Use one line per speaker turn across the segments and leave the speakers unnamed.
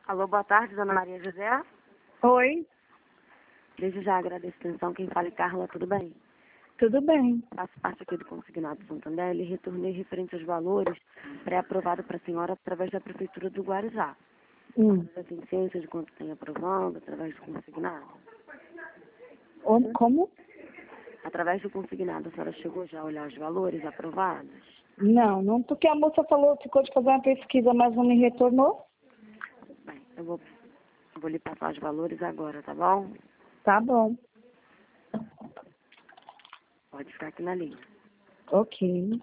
Alô, boa tarde, dona Maria José.
Oi,
Desde já agradeço a atenção. Quem fala é Carla, tudo bem?
tudo bem?
Faço parte aqui do Consignado Santander e retornei referente aos valores pré-aprovado para a senhora através da Prefeitura do Guarujá. Você tem ciência de quanto tem aprovado através do Consignado?
Como?
Através do Consignado, a senhora chegou já a olhar os valores aprovados?
Não, porque a moça falou, ficou de fazer uma pesquisa, mas não me retornou.
Bem, eu vou lhe passar os valores agora, tá bom?
Tá bom,
Pode ficar aqui na linha.
ok.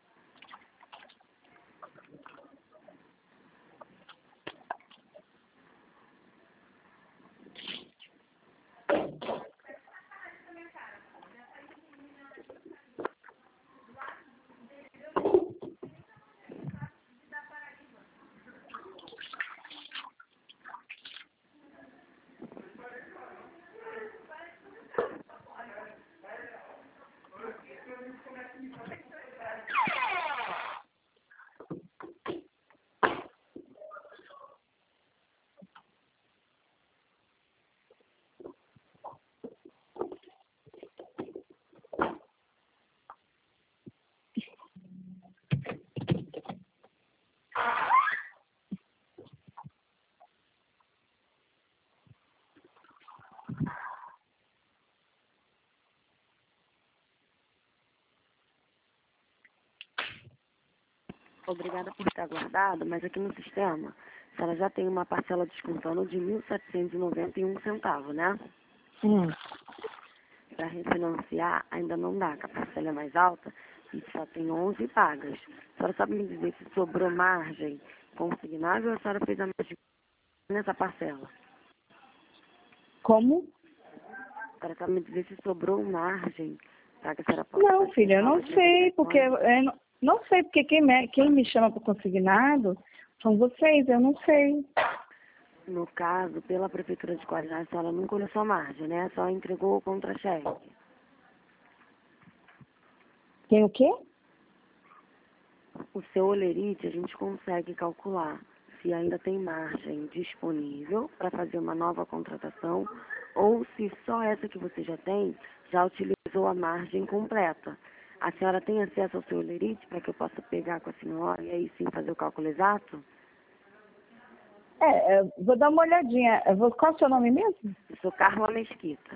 Obrigada por ter aguardado, mas aqui no sistema, a senhora já tem uma parcela descontando de R$ 1.791, né? Para refinanciar ainda não dá, que a parcela é mais alta e só tem 11 pagas. A senhora sabe me dizer se sobrou margem consignável ou a senhora fez a margem nessa parcela?
Como?
A senhora sabe me dizer se sobrou margem para que a senhora possa
Não,
fazer
filha, eu não
novas
sei, porque
negociações?
não sei, porque quem me chama para consignado são vocês, eu não sei.
No caso, pela Prefeitura de Guarujá, a senhora nunca olhou sua margem, né? Só entregou o contra-cheque.
Tem o quê?
O seu olerite, a gente consegue calcular se ainda tem margem disponível para fazer uma nova contratação ou se só essa que você já tem já utilizou a margem completa. A senhora tem acesso ao seu olerite para que eu possa pegar com a senhora e aí sim fazer o cálculo exato?
Vou dar uma olhadinha. Qual é o seu nome mesmo?
Eu sou Carla Mesquita,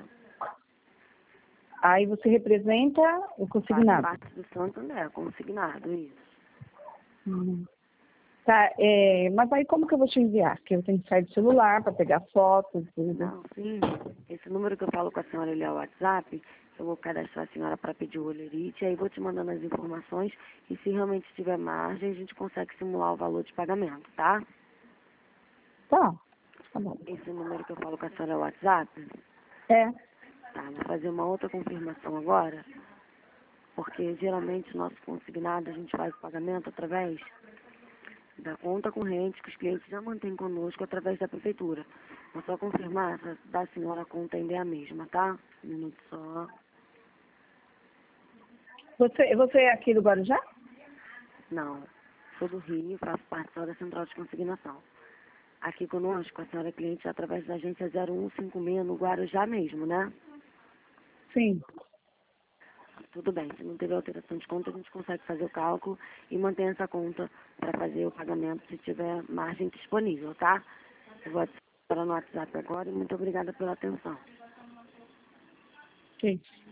Aí você representa o
faço
consignado.
parte do Santander, consignado, isso.
Hum. Tá, mas aí como que eu vou te enviar? Porque eu tenho que sair do celular para pegar fotos, tudo.
Não, sim. Esse número que eu falo com a senhora, ele é o WhatsApp. Eu vou cadastrar a senhora para pedir o olerite, aí vou te mandando as informações e se realmente tiver margem, a gente consegue simular o valor de pagamento, tá?
Tá bom.
Esse número que eu falo com a senhora é o WhatsApp?
É,
Tá, vou fazer uma outra confirmação agora, porque geralmente o nosso consignado a gente faz o pagamento através da conta corrente que os clientes já mantêm conosco através da prefeitura. Vou só confirmar se da senhora a conta ainda é a mesma, tá? Um minuto só.
você é aqui do Guarujá?
Não, sou do Rio, faço parte só da Central de Consignação. Aqui conosco, a senhora é cliente através da agência 0156 no Guarujá mesmo, né?
Sim.
Tudo bem, se não tiver alteração de conta, a gente consegue fazer o cálculo e manter essa conta para fazer o pagamento se tiver margem disponível, tá? Eu vou adicionar no WhatsApp agora e muito obrigada pela atenção.
Sim.